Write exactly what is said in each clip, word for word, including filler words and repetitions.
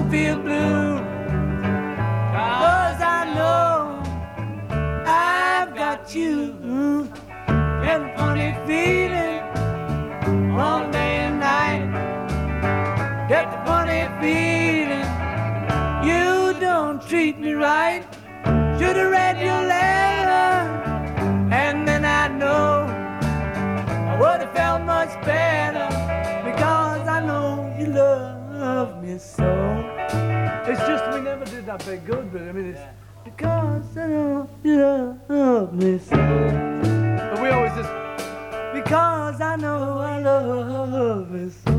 don't feel blue, 'cause I know I've got you. And a funny feeling all day and night. Get the funny feeling you don't treat me right. Should've read your letter, and then I know I would've felt much better, because I know you love me so. It's just we never did that bit good, but I mean it's Because I know you love me so. but we always just Because I know I love you so.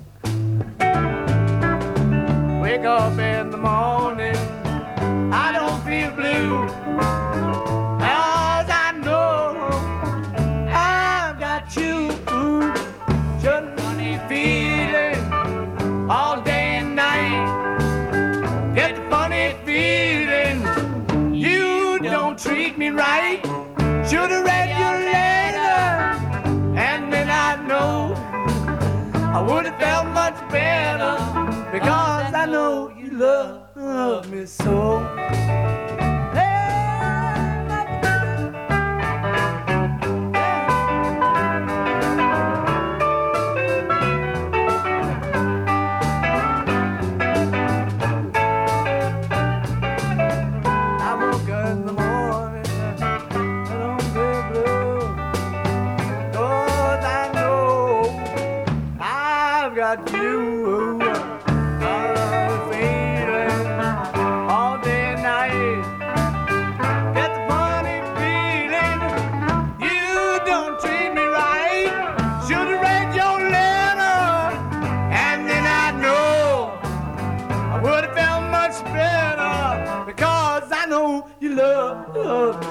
Wake up in the morning, I don't feel blue, 'cause I know I've got you. Just funny feeling all day and night. Get the funny feeling you don't treat me right. Should've read your letter, and then I know I would've felt much better, because I know you love me so. I woke up in the morning, I don't feel blue, 'cause I know I've got you. I'm feeling all day and night. Get the funny feeling you don't treat me right. Should've read your letter, and then I know I would've felt much better, because I know you love, love